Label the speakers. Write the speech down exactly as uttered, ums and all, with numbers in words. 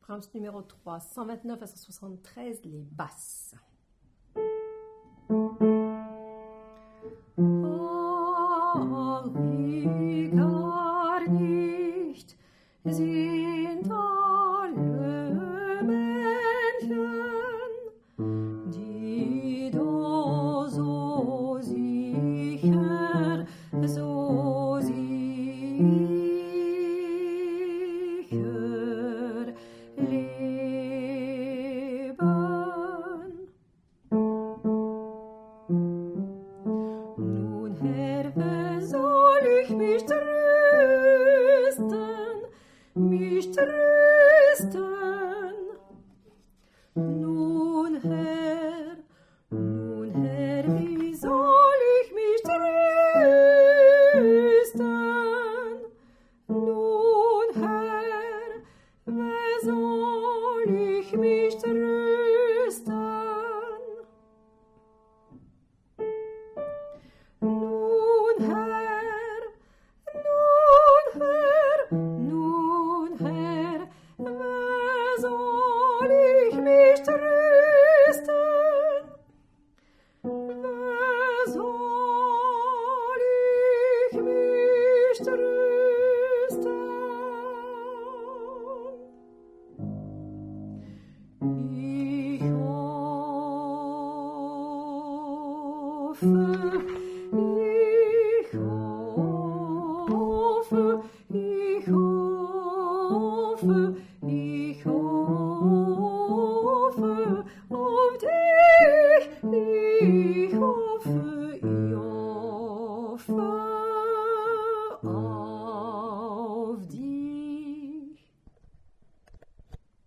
Speaker 1: Brahms numéro trois, cent vingt-neuf à cent soixante-treize, les basses. Oh, wie gar nicht sind alle Männchen, die do so sicher, so sicher leben. Nun, Herr, wer soll ich mich trösten, mich trösten? Nun, Herr, nun, Herr, wie soll ich mich trösten? Nun, Herr, wer soll ich mich trösten? Nun, Herr, nun, Herr, nun, Herr, wer soll ich mich trösten? Wer soll ich mich trösten? Ich hoffe, ich hoffe, ich hoffe, ich hoffe,